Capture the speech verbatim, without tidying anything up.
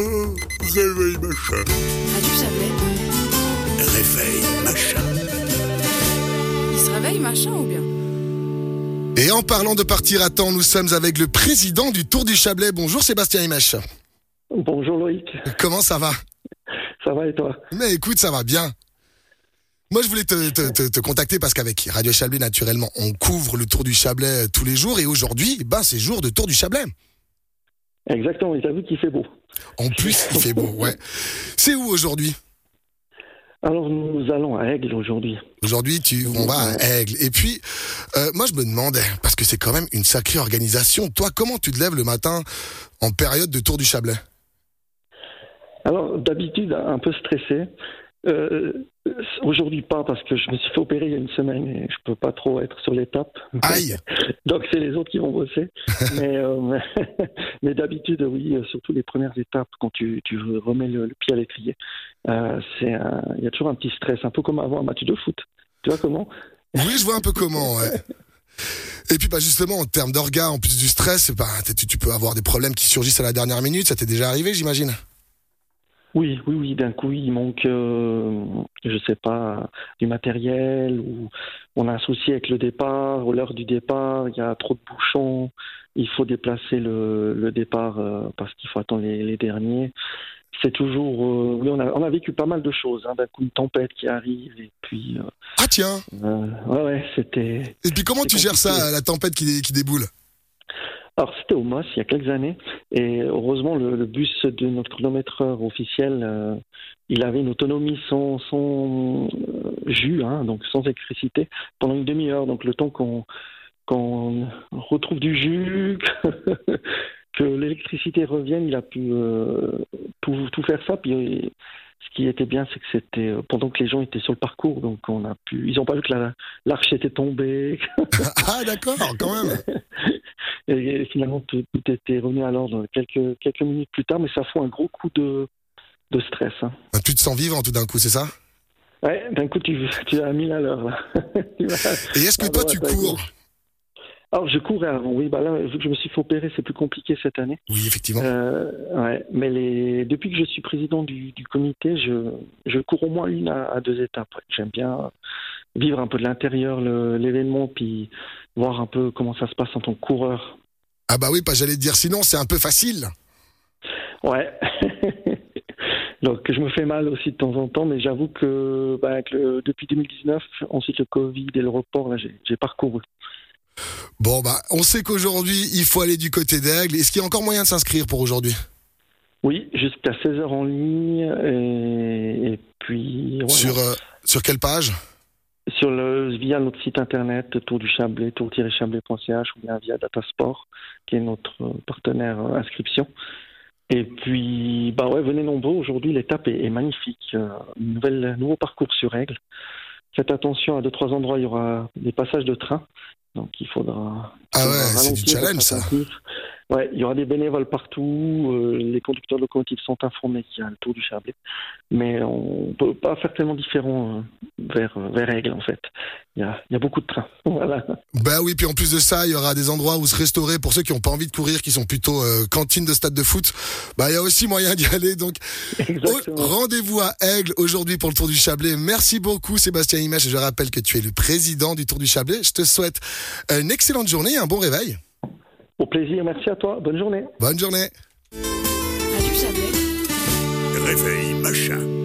Oh, réveil machin. Radio Chablais. Réveil machin. Il se réveille machin ou bien? Et en parlant de partir à temps, nous sommes avec le président du Tour du Chablais. Bonjour Sébastien Imach. Bonjour Loïc. Comment ça va? Ça va et toi? Mais écoute, ça va bien. Moi, je voulais te, te, te, te contacter parce qu'avec Radio Chablais, naturellement, on couvre le Tour du Chablais tous les jours. Et aujourd'hui, ben, c'est jour de Tour du Chablais. Exactement, et t'as vu qu'il fait beau. En plus, il fait beau, ouais. C'est où aujourd'hui? Alors, nous allons à Aigle aujourd'hui. Aujourd'hui, tu, on va à Aigle. Et puis, euh, moi, je me demandais, parce que c'est quand même une sacrée organisation. Toi, comment tu te lèves le matin en période de Tour du Chablais? Alors, d'habitude, un peu stressé. Euh, aujourd'hui, pas, parce que je me suis fait opérer il y a une semaine et je peux pas trop être sur l'étape. Aïe! Donc, c'est les autres qui vont bosser. mais, euh, mais d'habitude, oui, surtout les premières étapes, quand tu, tu remets le, le pied à l'étrier, euh, c'est un, il y a toujours un petit stress, un peu comme avant un match de foot. Tu vois comment? Oui, je vois un peu comment, ouais. Et puis, bah, justement, en termes d'orgas, en plus du stress, bah, tu, tu peux avoir des problèmes qui surgissent à la dernière minute. Ça t'est déjà arrivé, j'imagine? Oui, oui, oui, d'un coup, il manque, euh, je sais pas, du matériel, ou on a un souci avec le départ, ou l'heure du départ, il y a trop de bouchons, il faut déplacer le, le départ euh, parce qu'il faut attendre les, les derniers. C'est toujours, euh, oui, on a, on a vécu pas mal de choses, hein, d'un coup, une tempête qui arrive, et puis... Euh, ah tiens euh, Ouais, ouais, c'était... Et puis comment tu gères ça, la tempête qui, qui déboule? Alors, c'était au M O S il y a quelques années, et heureusement, le, le bus de notre chronomètreur officiel, euh, il avait une autonomie sans, sans euh, jus, hein, donc sans électricité, pendant une demi-heure. Donc, le temps qu'on, qu'on retrouve du jus, que, que l'électricité revienne, il a pu euh, tout, tout faire ça. Puis, ce qui était bien, c'est que c'était pendant que les gens étaient sur le parcours, donc on a pu. Ils n'ont pas vu que la, l'arche était tombée. Ah, d'accord, quand même. Et finalement, tout, tout était revenu à l'ordre quelques, quelques minutes plus tard, mais ça fout un gros coup de, de stress. Hein. Tu te sens vivant tout d'un coup, c'est ça? Ouais, d'un coup, tu, tu as mis à l'heure. Là. Et est-ce que toi, tu cours? Alors, je courais avant, oui. Bah là, vu que je me suis fait opérer, c'est plus compliqué cette année. Oui, effectivement. Euh, ouais, mais les... depuis que je suis président du, du comité, je, je cours au moins une à, à deux étapes. J'aime bien vivre un peu de l'intérieur le, l'événement, puis voir un peu comment ça se passe en tant que coureur. Ah bah oui, pas j'allais te dire sinon, c'est un peu facile. Ouais. Donc je me fais mal aussi de temps en temps, mais j'avoue que bah, avec le, depuis deux mille dix-neuf, ensuite le Covid et le report, là, j'ai, j'ai parcouru. Bon bah, on sait qu'aujourd'hui, il faut aller du côté d'Aigle. Est-ce qu'il y a encore moyen de s'inscrire pour aujourd'hui? Oui, jusqu'à seize heures en ligne, et, et puis... Voilà. Sur, euh, sur quelle page? Sur le, via notre site internet, Tour du Chablais, tour tiret chablais point c h, ou bien via Datasport, qui est notre partenaire euh, inscription. Et puis, bah ouais, venez nombreux. Aujourd'hui, l'étape est, est magnifique. Euh, une nouvelle, un nouveau parcours sur Aigle. Faites attention, à deux, trois endroits, il y aura des passages de train. Donc, il faudra... Il ah faudra ouais, c'est du challenge, ça. Ouais, il y aura des bénévoles partout. Euh, les conducteurs de locomotives sont informés qu'il y a le Tour du Chablais. Mais on ne peut pas faire tellement différent euh, vers, vers Aigle, en fait. Il y a, il y a beaucoup de trains. Voilà. Bah oui, puis en plus de ça, il y aura des endroits où se restaurer pour ceux qui n'ont pas envie de courir, qui sont plutôt euh, cantines de stade de foot. Bah il y a aussi moyen d'y aller. Donc Exactement. Au, rendez-vous à Aigle aujourd'hui pour le Tour du Chablais. Merci beaucoup Sébastien Imach. Je rappelle que tu es le président du Tour du Chablais. Je te souhaite une excellente journée et un bon réveil. Au plaisir, merci à toi. Bonne journée. Bonne journée. Radio Chablais. Réveil machin.